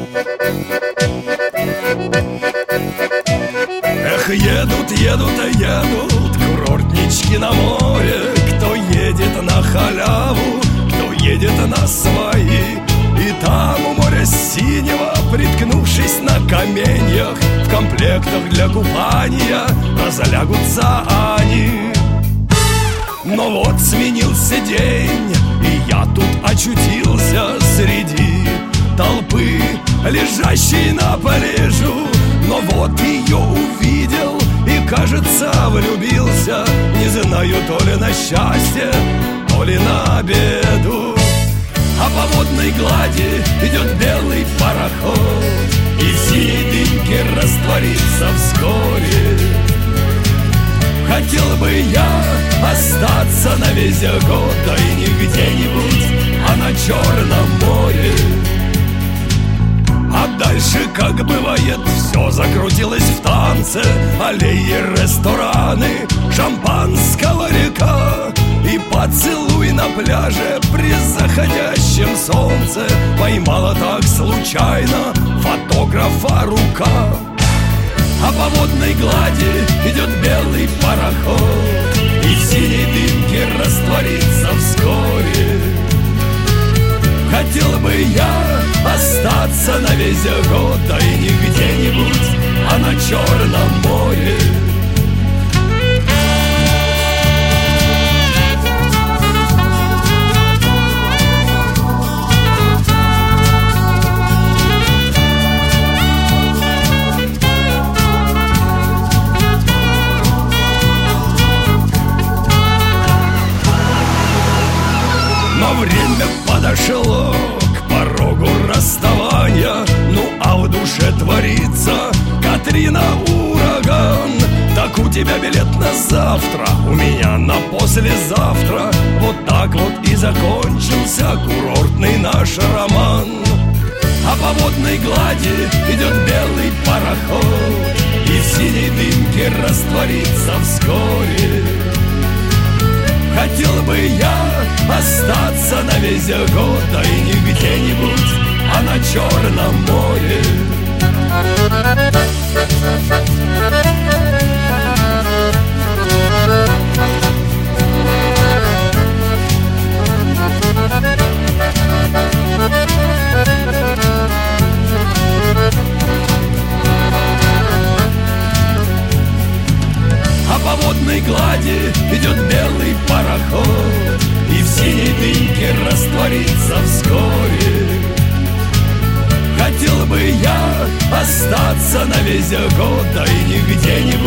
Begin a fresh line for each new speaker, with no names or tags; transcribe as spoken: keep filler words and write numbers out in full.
Эх, едут, едут, едут курортнички на море. Кто едет на халяву, кто едет на свои. И там у моря синего, приткнувшись на каменьях, в комплектах для купания разлягутся они. Но вот сменился день, и я тут очутился среди толпы, лежащей на пляжу. Но вот ее увидел и, кажется, влюбился. Не знаю, то ли на счастье, то ли на беду. А по водной глади идет белый пароход, и в синей дымке растворится вскоре. Хотел бы я остаться на весь год, да и не где-нибудь, а на Черном море. А дальше, как бывает, все закрутилось в танце. Аллеи, рестораны, шампанского река. И поцелуй на пляже при заходящем солнце поймала так случайно фотографа рука. А по водной глади идет белый пароход, и в синей дымке растворится вскоре. Хотел бы я остаться на весь год, да и не где-нибудь, а на Черном море. Но время подошло к порогу расставания. Ну а в душе творится Катрина ураган. Так у тебя билет на завтра, у меня на послезавтра. Вот так вот и закончился курортный наш роман. А по водной глади идет белый пароход, и в синей дымке растворится вскоре. Хотел бы я остаться на весь год, да и не где-нибудь, а на Черном море. А по водной глади идет белый пароход, и в синей дымке растворится вскоре. Хотел бы я остаться на весь год, да и не где-нибудь,